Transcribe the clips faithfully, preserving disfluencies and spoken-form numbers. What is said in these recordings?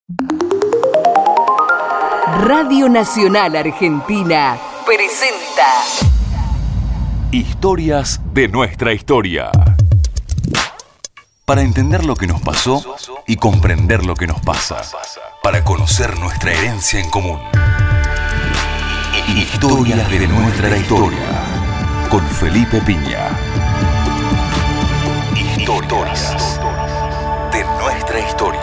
Radio Nacional Argentina presenta Historias de nuestra historia. Para entender lo que nos pasó y comprender lo que nos pasa. Para conocer nuestra herencia en común. Historias de nuestra historia. Con Felipe Piña. Historias de nuestra historia.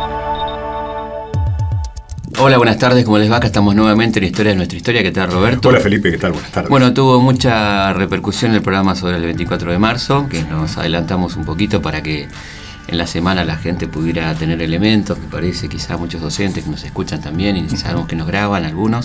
Hola, buenas tardes, ¿cómo les va? Acá estamos nuevamente en Historia de nuestra historia. ¿Qué tal, Roberto? Hola, Felipe, ¿qué tal? Buenas tardes. Bueno, tuvo mucha repercusión el programa sobre el veinticuatro de marzo, que nos adelantamos un poquito para que en la semana la gente pudiera tener elementos. Me parece, quizá muchos docentes que nos escuchan también y sabemos que nos graban algunos.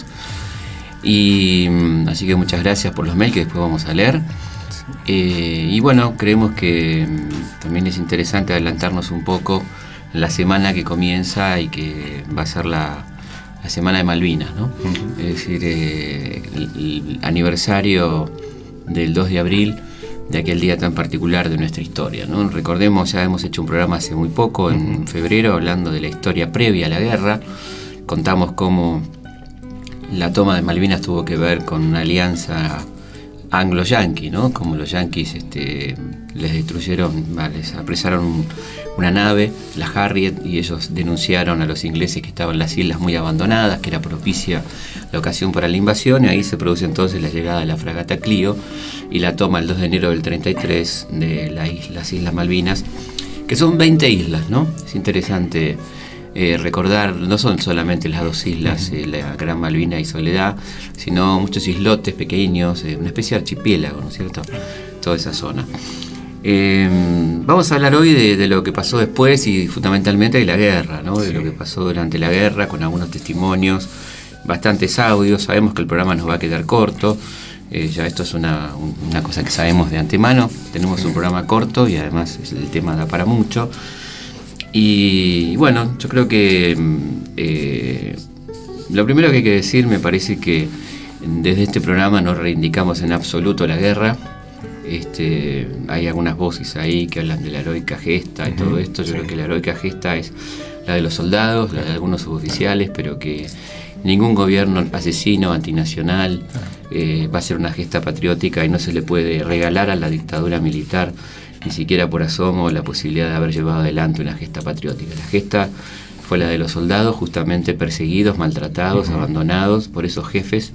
Y así que muchas gracias por los mails que después vamos a leer. Eh, y bueno, creemos que también es interesante adelantarnos un poco la semana que comienza y que va a ser la, la semana de Malvinas, ¿no? Uh-huh. Es decir, eh, el, el aniversario del dos de abril, de aquel día tan particular de nuestra historia, ¿no? Recordemos, ya hemos hecho un programa hace muy poco, en uh-huh. febrero, hablando de la historia previa a la guerra. Contamos cómo la toma de Malvinas tuvo que ver con una alianza anglo-yanqui, ¿no? Como los yanquis este, les destruyeron, les apresaron un, una nave, la Harriet, y ellos denunciaron a los ingleses que estaban las islas muy abandonadas, que era propicia la ocasión para la invasión, y ahí se produce entonces la llegada de la fragata Clio y la toma el dos de enero del treinta y tres de la isla, las Islas Malvinas, que son veinte islas, ¿no? Es interesante Eh, recordar, no son solamente las dos islas, eh, la Gran Malvina y Soledad, sino muchos islotes pequeños, eh, una especie de archipiélago, ¿no es cierto? Toda esa zona. Eh, vamos a hablar hoy de, de lo que pasó después y fundamentalmente de la guerra, ¿no? De sí. lo que pasó durante la guerra, con algunos testimonios, bastantes audios. Sabemos que el programa nos va a quedar corto, eh, ya esto es una, una cosa que sabemos de antemano. Tenemos un programa corto y además el tema da para mucho. Y bueno, yo creo que eh, lo primero que hay que decir, me parece que desde este programa no reivindicamos en absoluto la guerra. Este, hay algunas voces ahí que hablan de la heroica gesta y uh-huh. todo esto. Yo sí. creo que la heroica gesta es la de los soldados, la de algunos suboficiales, pero que ningún gobierno asesino, antinacional, eh, va a hacer una gesta patriótica y no se le puede regalar a la dictadura militar ni siquiera por asomo la posibilidad de haber llevado adelante una gesta patriótica. La gesta fue la de los soldados justamente perseguidos, maltratados, uh-huh. abandonados por esos jefes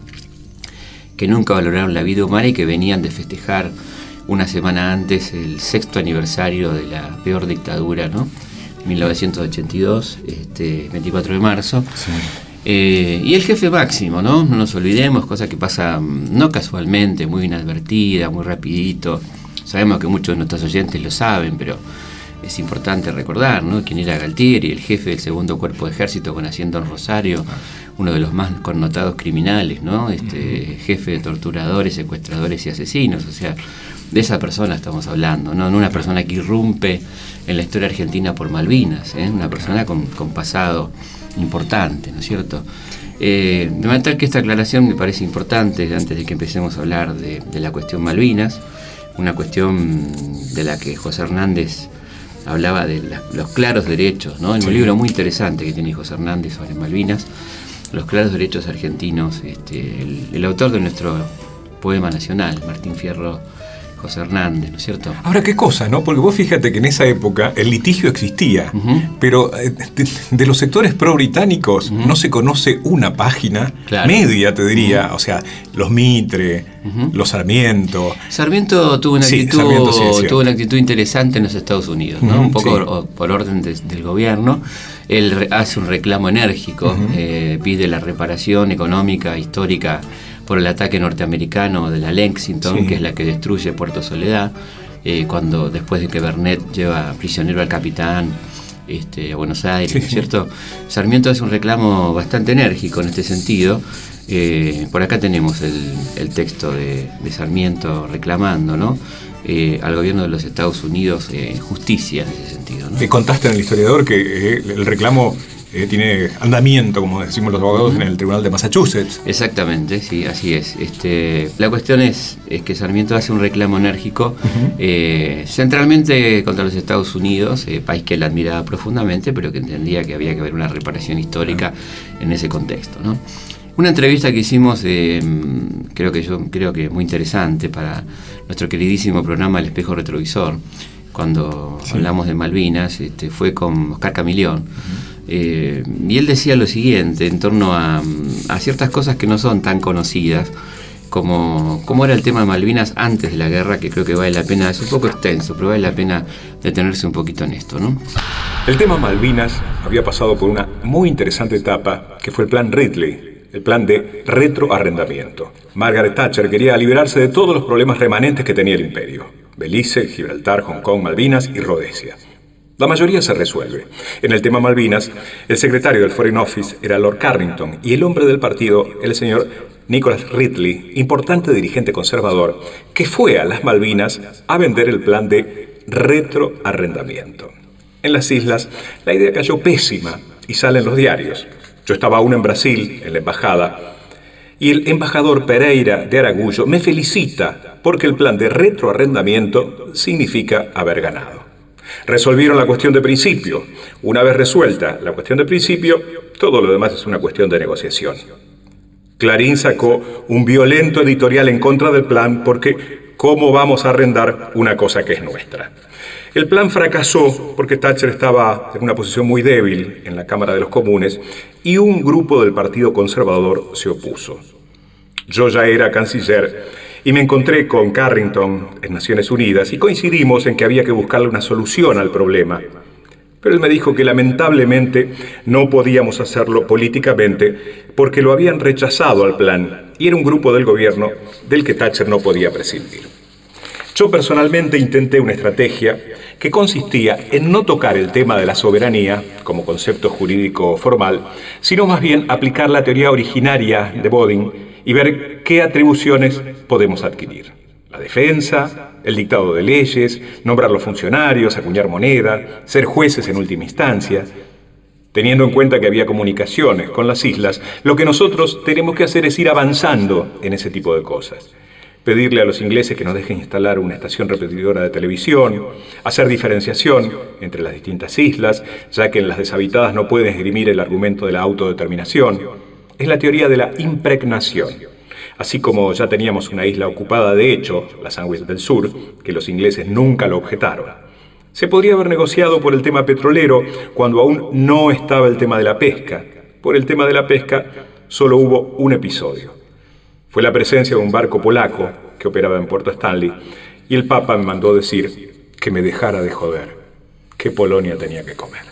que nunca valoraron la vida humana y que venían de festejar una semana antes el sexto aniversario de la peor dictadura, ¿no? mil novecientos ochenta y dos, este, veinticuatro de marzo. Sí. Eh, y el jefe máximo, ¿no? No nos olvidemos, cosa que pasa no casualmente, muy inadvertida, muy rapidito. Sabemos que muchos de nuestros oyentes lo saben, pero es importante recordar, ¿no? Quién era Galtieri, el jefe del segundo cuerpo de ejército con asiento en Rosario, uno de los más connotados criminales, ¿no? Este, jefe de torturadores, secuestradores y asesinos. O sea, de esa persona estamos hablando, ¿no? No una persona que irrumpe en la historia argentina por Malvinas, ¿eh? Una persona con, con pasado importante, ¿no es cierto? Eh, de manera tal que esta aclaración me parece importante antes de que empecemos a hablar de, de la cuestión Malvinas. Una cuestión de la que José Hernández hablaba de la, los claros derechos, ¿no? En un sí. libro muy interesante que tiene José Hernández sobre Malvinas, los claros derechos argentinos, este, el, el autor de nuestro poema nacional, Martín Fierro, José Hernández, ¿no es cierto? Ahora, qué cosa, ¿no? Porque vos fíjate que en esa época el litigio existía, uh-huh. pero de, de los sectores pro-británicos uh-huh. no se conoce una página, claro. media te diría, uh-huh. o sea, los Mitre, uh-huh. los Sarmiento. Sarmiento tuvo una, sí, actitud, Sarmiento, sí, tuvo una actitud interesante en los Estados Unidos, ¿no? Uh-huh, un poco sí. o, por orden de, del gobierno. Él hace un reclamo enérgico, uh-huh. eh, pide la reparación económica, histórica, por el ataque norteamericano de la Lexington, sí. que es la que destruye Puerto Soledad, eh, cuando después de que Bernet lleva prisionero al capitán este, a Buenos Aires, sí, ¿no es cierto? Sarmiento hace un reclamo bastante enérgico en este sentido. Eh, por acá tenemos el, el texto de, de Sarmiento reclamando, ¿no? Eh, al gobierno de los Estados Unidos eh, justicia en ese sentido, ¿no? Te contaste en El Historiador que eh, el reclamo eh, tiene andamiento, como decimos los abogados, uh-huh. en el Tribunal de Massachusetts. Exactamente, sí, así es. Este, la cuestión es, es que Sarmiento hace un reclamo enérgico, uh-huh. eh, centralmente contra los Estados Unidos, eh, país que él admiraba profundamente, pero que entendía que había que haber una reparación histórica uh-huh. en ese contexto, ¿no? Una entrevista que hicimos, eh, creo que yo creo que es muy interesante para nuestro queridísimo programa El Espejo Retrovisor, cuando sí. hablamos de Malvinas, este, fue con Oscar Camilión. Uh-huh. eh, y él decía lo siguiente en torno a, a ciertas cosas que no son tan conocidas, como cómo era el tema de Malvinas antes de la guerra, que creo que vale la pena, es un poco extenso, pero vale la pena detenerse un poquito en esto, ¿no? El tema Malvinas había pasado por una muy interesante etapa, que fue el Plan Ridley, el plan de retroarrendamiento. Margaret Thatcher quería liberarse de todos los problemas remanentes que tenía el imperio: Belice, Gibraltar, Hong Kong, Malvinas y Rhodesia. La mayoría se resuelve. En el tema Malvinas, el secretario del Foreign Office era Lord Carrington y el hombre del partido, el señor Nicholas Ridley, importante dirigente conservador, que fue a las Malvinas a vender el plan de retroarrendamiento. En las islas, la idea cayó pésima y sale en los diarios. Yo estaba aún en Brasil, en la embajada, y el embajador Pereira de Aragullo me felicita porque el plan de retroarrendamiento significa haber ganado. Resolvieron la cuestión de principio. Una vez resuelta la cuestión de principio, todo lo demás es una cuestión de negociación. Clarín sacó un violento editorial en contra del plan porque ¿cómo vamos a arrendar una cosa que es nuestra? El plan fracasó porque Thatcher estaba en una posición muy débil en la Cámara de los Comunes y un grupo del Partido Conservador se opuso. Yo ya era canciller y me encontré con Carrington en Naciones Unidas y coincidimos en que había que buscarle una solución al problema. Pero él me dijo que lamentablemente no podíamos hacerlo políticamente porque lo habían rechazado al plan y era un grupo del gobierno del que Thatcher no podía prescindir. Yo personalmente intenté una estrategia que consistía en no tocar el tema de la soberanía como concepto jurídico formal, sino más bien aplicar la teoría originaria de Bodin y ver qué atribuciones podemos adquirir. La defensa, el dictado de leyes, nombrar los funcionarios, acuñar moneda, ser jueces en última instancia. Teniendo en cuenta que había comunicaciones con las islas, lo que nosotros tenemos que hacer es ir avanzando en ese tipo de cosas. Pedirle a los ingleses que nos dejen instalar una estación repetidora de televisión, hacer diferenciación entre las distintas islas, ya que en las deshabitadas no pueden esgrimir el argumento de la autodeterminación. Es la teoría de la impregnación. Así como ya teníamos una isla ocupada de hecho, la Sandwich del Sur, que los ingleses nunca lo objetaron. Se podría haber negociado por el tema petrolero cuando aún no estaba el tema de la pesca. Por el tema de la pesca solo hubo un episodio. Fue la presencia de un barco polaco que operaba en Puerto Stanley y el Papa me mandó decir que me dejara de joder, que Polonia tenía que comer.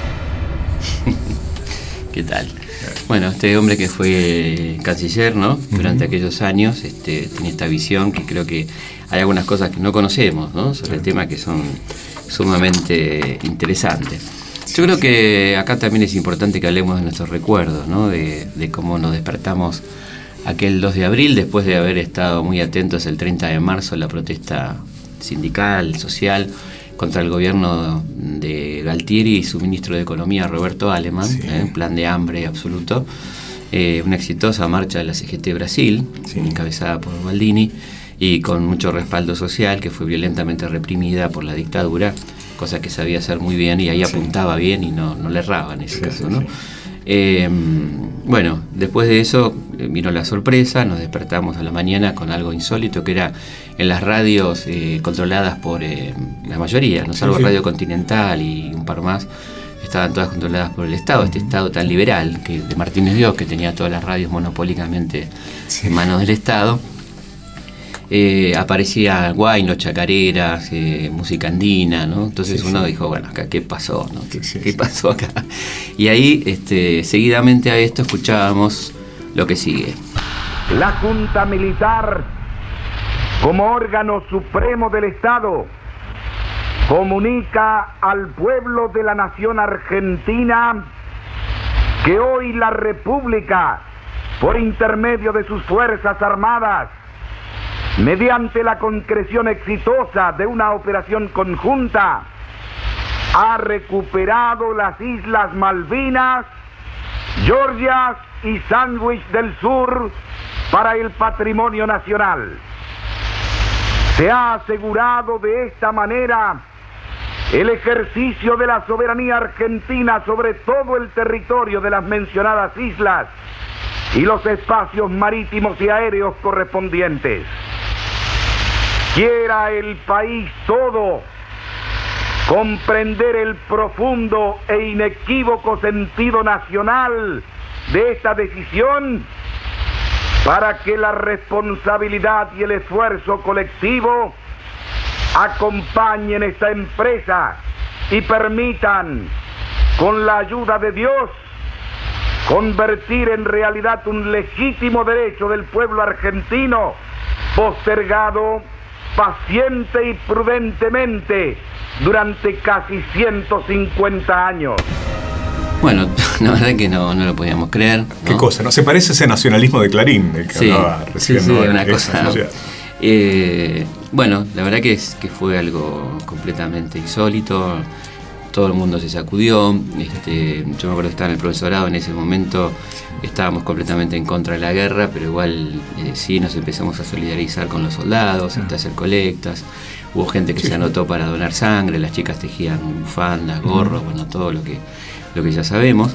¿Qué tal? Bueno, este hombre que fue canciller, ¿no? Durante uh-huh. aquellos años, este, tenía esta visión que creo que hay algunas cosas que no conocemos, ¿no? Sobre el tema que son sumamente interesantes. Yo creo que acá también es importante que hablemos de nuestros recuerdos, ¿no? De, de cómo nos despertamos aquel dos de abril, después de haber estado muy atentos el treinta de marzo a la protesta sindical, social, contra el gobierno de Galtieri y su ministro de Economía, Roberto Aleman, sí. eh, plan de hambre absoluto. Eh, una exitosa marcha de la C G T Brasil, sí. encabezada por Baldini, y con mucho respaldo social, que fue violentamente reprimida por la dictadura, cosa que sabía hacer muy bien, y ahí sí. apuntaba bien y no, no le erraba en ese sí, caso, sí, ¿no? Sí. Eh, bueno, después de eso vino la sorpresa, nos despertamos a la mañana con algo insólito, que era en las radios eh, controladas por eh, la mayoría, no salvo sí, sí. Radio Continental y un par más, estaban todas controladas por el Estado, este Estado tan liberal que de Martínez Dios, que tenía todas las radios monopólicamente sí. en manos del Estado. Eh, aparecía guayno, chacareras, eh, música andina, ¿no? Entonces sí, uno sí. dijo, bueno, acá qué pasó, ¿no? ¿Qué, sí, ¿qué sí. pasó acá? Y ahí, este, seguidamente a esto, escuchábamos lo que sigue. La Junta Militar, como órgano supremo del Estado, comunica al pueblo de la nación argentina que hoy la República, por intermedio de sus Fuerzas Armadas, mediante la concreción exitosa de una operación conjunta, ha recuperado las Islas Malvinas Georgias y sándwich del sur para el patrimonio nacional. Se ha asegurado de esta manera el ejercicio de la soberanía argentina sobre todo el territorio de las mencionadas islas y los espacios marítimos y aéreos correspondientes. Quiera el país todo comprender el profundo e inequívoco sentido nacional de esta decisión, para que la responsabilidad y el esfuerzo colectivo acompañen esta empresa y permitan, con la ayuda de Dios, convertir en realidad un legítimo derecho del pueblo argentino, postergado paciente y prudentemente durante casi ciento cincuenta años. Bueno, la verdad que no, no lo podíamos creer, ¿no? ¿Qué cosa? ¿No se parece ese nacionalismo de Clarín? El que sí, hablaba recién, sí, sí, ¿no? una Esa, cosa. o sea. eh, bueno, la verdad que, es, que fue algo completamente insólito. Todo el mundo se sacudió. Este, yo me acuerdo que estaba en el profesorado en ese momento. Estábamos completamente en contra de la guerra, pero igual eh, sí nos empezamos a solidarizar con los soldados, hasta hacer colectas. Hubo gente que sí. se anotó para donar sangre, las chicas tejían bufandas, gorros, uh-huh. bueno, todo lo que, lo que ya sabemos.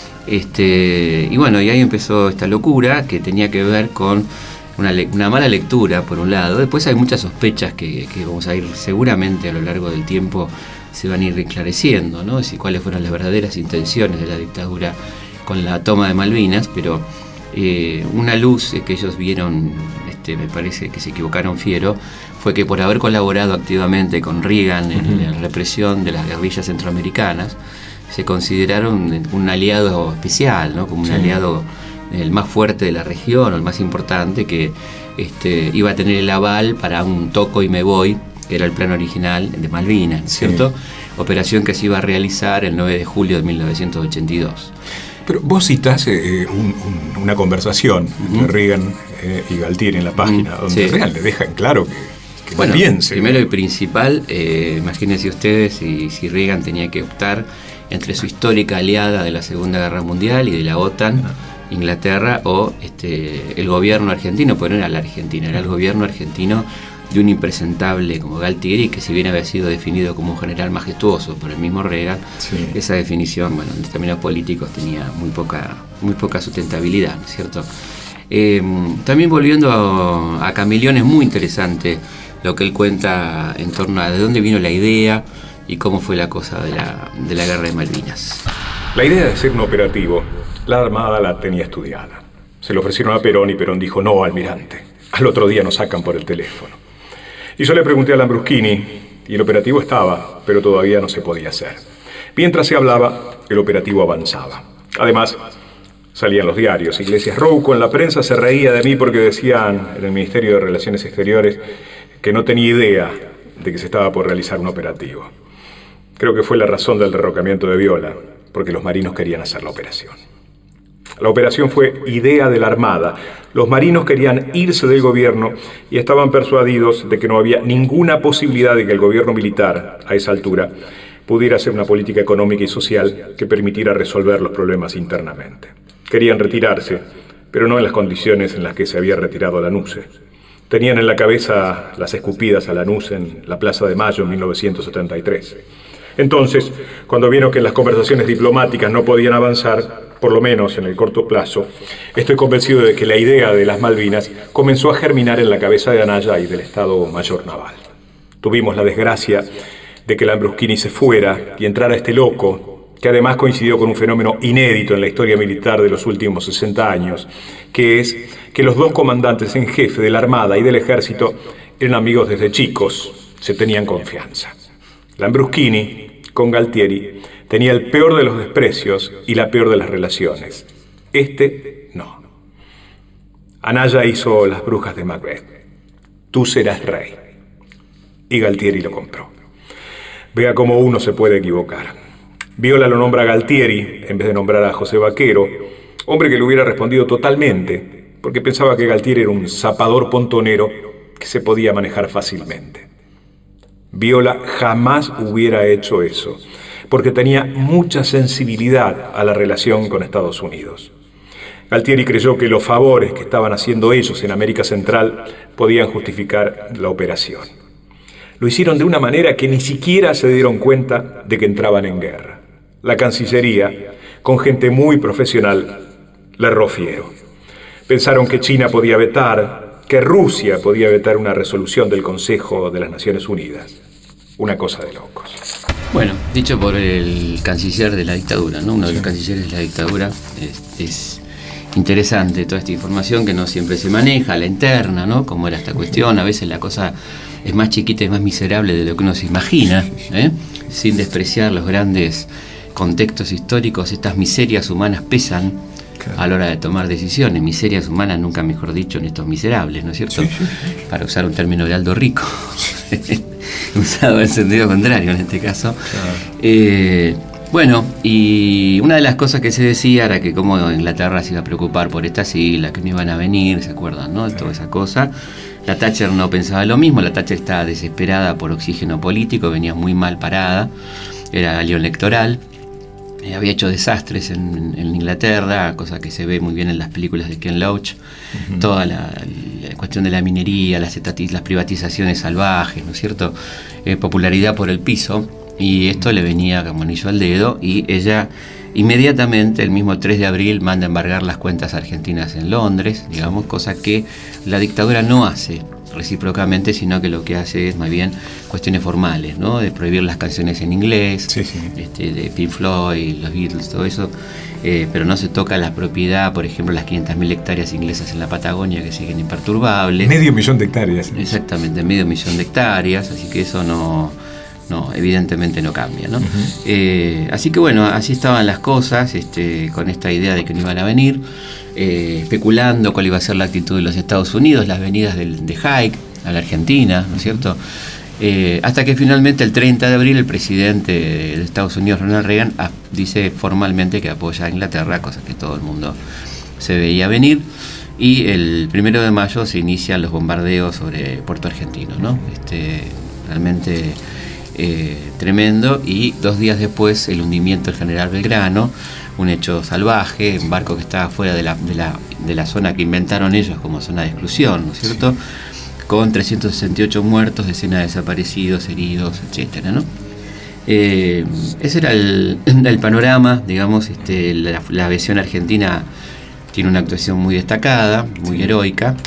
Este, y bueno, y ahí empezó esta locura que tenía que ver con una, le- una mala lectura, por un lado. Después hay muchas sospechas que, que vamos a ir seguramente a lo largo del tiempo se van a ir esclareciendo, ¿no? Si cuáles fueron las verdaderas intenciones de la dictadura con la toma de Malvinas, pero eh, una luz que ellos vieron, este, me parece que se equivocaron fiero, fue que por haber colaborado activamente con Reagan en uh-huh. la represión de las guerrillas centroamericanas, se consideraron un aliado especial, ¿no? Como un sí. aliado el más fuerte de la región, o el más importante, que este, iba a tener el aval para un toco y me voy, que era el plan original de Malvinas, ¿cierto? Sí. Operación que se iba a realizar el nueve de julio de mil novecientos ochenta y dos. Pero vos citás eh, un, un, una conversación uh-huh. entre Reagan eh, y Galtieri en la página, uh-huh. donde sí. Reagan le deja en claro que, que bueno, no piense. Primero y principal, eh, imagínense ustedes si, si Reagan tenía que optar entre su histórica aliada de la Segunda Guerra Mundial y de la OTAN, uh-huh. Inglaterra, o este, el gobierno argentino, porque no era la Argentina, era el gobierno argentino de un impresentable como Galtieri, que si bien había sido definido como un general majestuoso por el mismo Reagan, sí. esa definición, bueno, en términos políticos tenía muy poca, muy poca sustentabilidad, ¿no es cierto? Eh, también volviendo a, a Camilión, es muy interesante lo que él cuenta en torno a de dónde vino la idea y cómo fue la cosa de la, de la guerra de Malvinas. La idea de hacer un operativo, la Armada la tenía estudiada. Se lo ofrecieron a Perón y Perón dijo, no, almirante. Al otro día nos sacan por el teléfono. Y yo le pregunté a Lambruschini, y el operativo estaba, pero todavía no se podía hacer. Mientras se hablaba, el operativo avanzaba. Además, salían los diarios. Iglesias Rouco en la prensa se reía de mí porque decían en el Ministerio de Relaciones Exteriores que no tenía idea de que se estaba por realizar un operativo. Creo que fue la razón del derrocamiento de Viola, porque los marinos querían hacer la operación. La operación fue idea de la Armada. Los marinos querían irse del gobierno y estaban persuadidos de que no había ninguna posibilidad de que el gobierno militar, a esa altura, pudiera hacer una política económica y social que permitiera resolver los problemas internamente. Querían retirarse, pero no en las condiciones en las que se había retirado Lanuse. Tenían en la cabeza las escupidas a Lanuse en la Plaza de Mayo en mil novecientos setenta y tres. Entonces, cuando vieron que las conversaciones diplomáticas no podían avanzar, por lo menos en el corto plazo, estoy convencido de que la idea de las Malvinas comenzó a germinar en la cabeza de Anaya y del Estado Mayor Naval. Tuvimos la desgracia de que Lambruschini se fuera y entrara este loco, que además coincidió con un fenómeno inédito en la historia militar de los últimos sesenta años, que es que los dos comandantes en jefe de la Armada y del Ejército eran amigos desde chicos, se tenían confianza. Lambruschini, con Galtieri, tenía el peor de los desprecios y la peor de las relaciones. Este, no. Anaya hizo Las Brujas de Macbeth. Tú serás rey. Y Galtieri lo compró. Vea cómo uno se puede equivocar. Viola lo nombra a Galtieri en vez de nombrar a José Vaquero, hombre que le hubiera respondido totalmente, porque pensaba que Galtieri era un zapador pontonero que se podía manejar fácilmente. Viola jamás hubiera hecho eso. porque tenía mucha sensibilidad a la relación con Estados Unidos. Galtieri creyó que los favores que estaban haciendo ellos en América Central podían justificar la operación. Lo hicieron de una manera que ni siquiera se dieron cuenta de que entraban en guerra. La Cancillería, con gente muy profesional, le erró fiero. Pensaron que China podía vetar, que Rusia podía vetar una resolución del Consejo de las Naciones Unidas. Una cosa de locos. Bueno, dicho por el canciller de la dictadura, ¿no? Uno de los cancilleres de la dictadura. Es, es interesante toda esta información que no siempre se maneja, la interna, ¿no? Cómo era esta cuestión. A veces la cosa es más chiquita y más miserable de lo que uno se imagina, ¿eh? Sin despreciar los grandes contextos históricos. Estas miserias humanas pesan a la hora de tomar decisiones. Miserias humanas, nunca mejor dicho, en estos miserables, ¿no es cierto? Sí, sí, sí. Para usar un término de Aldo Rico. Usado en sentido contrario en este caso. Claro. Eh, bueno, y una de las cosas que se decía era que como Inglaterra se iba a preocupar por estas islas, que no iban a venir, ¿se acuerdan, no? Toda esa cosa. La Thatcher no pensaba lo mismo. La Thatcher estaba desesperada por oxígeno político, venía muy mal parada, era año electoral. Había hecho desastres en, en Inglaterra, cosa que se ve muy bien en las películas de Ken Loach. Uh-huh. Toda la, la cuestión de la minería, las, etatis, las privatizaciones salvajes, ¿no es cierto? Eh, popularidad por el piso, y esto le venía como anillo al dedo, y ella inmediatamente, el mismo tres de abril, manda embargar las cuentas argentinas en Londres, digamos, cosa que la dictadura no hace recíprocamente, sino que lo que hace es más bien cuestiones formales, ¿no? De prohibir las canciones en inglés, sí, sí. Este, de Pink Floyd, los Beatles, todo eso, eh, pero no se toca la propiedad, por ejemplo, las quinientas mil hectáreas inglesas en la Patagonia que siguen imperturbables. Medio millón de hectáreas. Exactamente, medio millón de hectáreas, así que eso no, no evidentemente no cambia, ¿no? Uh-huh. Eh, así que bueno, así estaban las cosas, este, con esta idea de que no iban a venir. Eh, especulando cuál iba a ser la actitud de los Estados Unidos, las venidas del, de Haig a la Argentina, ¿no es cierto? Eh, hasta que finalmente el treinta de abril el presidente de Estados Unidos, Ronald Reagan, ah, dice formalmente que apoya a Inglaterra, cosa que todo el mundo se veía venir, y el primero de mayo se inician los bombardeos sobre Puerto Argentino, ¿no? Este, realmente eh, tremendo, y dos días después el hundimiento del general Belgrano, un hecho salvaje, un barco que estaba fuera de la, de la, de la zona que inventaron ellos como zona de exclusión, ¿no es cierto? Sí. Con trescientos sesenta y ocho muertos, decenas de desaparecidos, heridos, etcétera, ¿no? Eh, ese era el, el panorama, digamos. Este, la, la aviación argentina tiene una actuación muy destacada, muy heroica,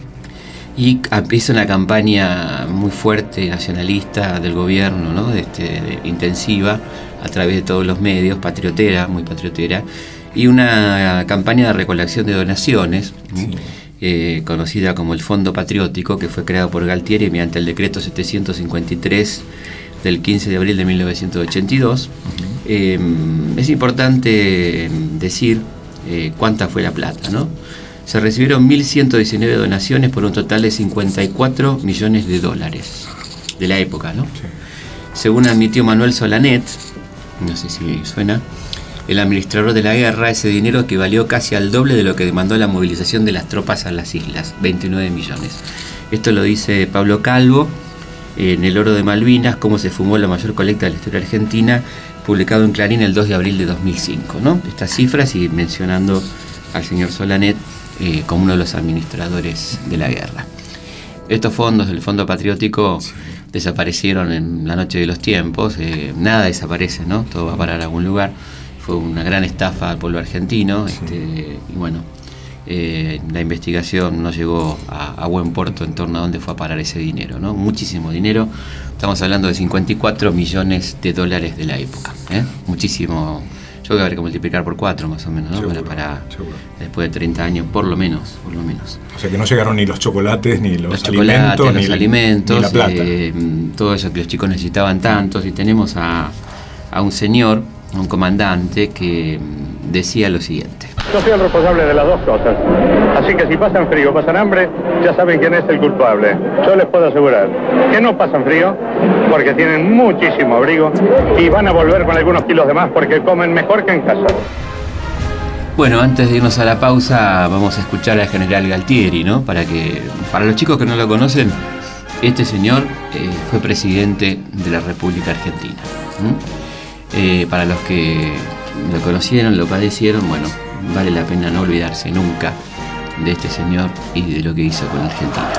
y empieza una campaña muy fuerte, nacionalista del gobierno, ¿no? Este, de, intensiva, a través de todos los medios, patriotera, muy patriotera, y una campaña de recolección de donaciones, sí. eh, conocida como el Fondo Patriótico, que fue creado por Galtieri mediante el decreto setecientos cincuenta y tres del quince de abril de mil novecientos ochenta y dos. Uh-huh. eh, es importante decir eh, cuánta fue la plata, ¿no? Se recibieron mil ciento diecinueve donaciones por un total de cincuenta y cuatro millones de dólares de la época, ¿no? Sí. Según admitió Manuel Solanet, no sé si suena, el administrador de la guerra, ese dinero equivalió casi al doble de lo que demandó la movilización de las tropas a las islas, veintinueve millones. Esto lo dice Pablo Calvo en El Oro de Malvinas, cómo se fumó la mayor colecta de la historia argentina, publicado en Clarín el dos de abril de dos mil cinco, ¿no? Estas cifras, y mencionando al señor Solanet eh, como uno de los administradores de la guerra. Estos fondos del Fondo Patriótico sí. desaparecieron en la noche de los tiempos, eh, nada desaparece, ¿no? Todo va a parar a algún lugar. Fue una gran estafa al pueblo argentino, sí. este, y bueno, eh, la investigación no llegó a, a buen puerto en torno a dónde fue a parar ese dinero, ¿no? Muchísimo dinero, estamos hablando de cincuenta y cuatro millones de dólares de la época, ¿eh? Muchísimo. Yo creo que habrá que multiplicar por cuatro más o menos, ¿no? Seguro, para, para después de treinta años, por lo menos, por lo menos. O sea que no llegaron ni los chocolates, ni los, los chocolates, alimentos, los ni, alimentos, ni la plata. Eh, todo eso que los chicos necesitaban tantos. Y tenemos a, a un señor, un comandante, que decía lo siguiente. Yo soy el responsable de las dos cosas. Así que si pasan frío, pasan hambre, ya saben quién es el culpable. Yo les puedo asegurar que no pasan frío porque tienen muchísimo abrigo y van a volver con algunos kilos de más porque comen mejor que en casa. Bueno, antes de irnos a la pausa, vamos a escuchar al general Galtieri, ¿no? Para que, para los chicos que no lo conocen, este señor eh, fue presidente de la República Argentina. ¿Mm? Eh, para los que lo conocieron, lo padecieron, bueno, vale la pena no olvidarse nunca de este señor y de lo que hizo con Argentina.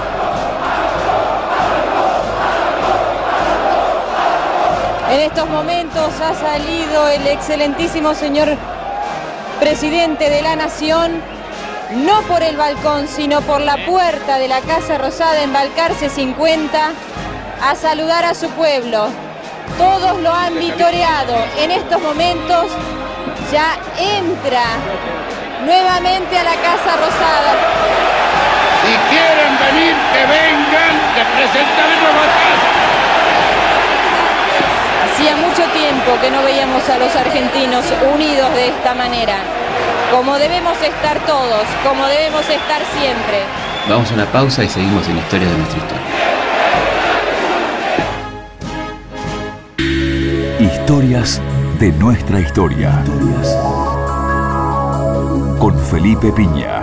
En estos momentos ha salido el excelentísimo señor presidente de la Nación, no por el balcón, sino por la puerta de la Casa Rosada en Balcarce cincuenta, a saludar a su pueblo. Todos lo han vitoreado. En estos momentos ya entra nuevamente a la Casa Rosada. Si quieren venir, que vengan, que presentaremos batalla. Hacía mucho tiempo que no veíamos a los argentinos unidos de esta manera, como debemos estar todos, como debemos estar siempre. Vamos a una pausa y seguimos en Historia de nuestra historia. Historias de nuestra historia. Con Felipe Piña.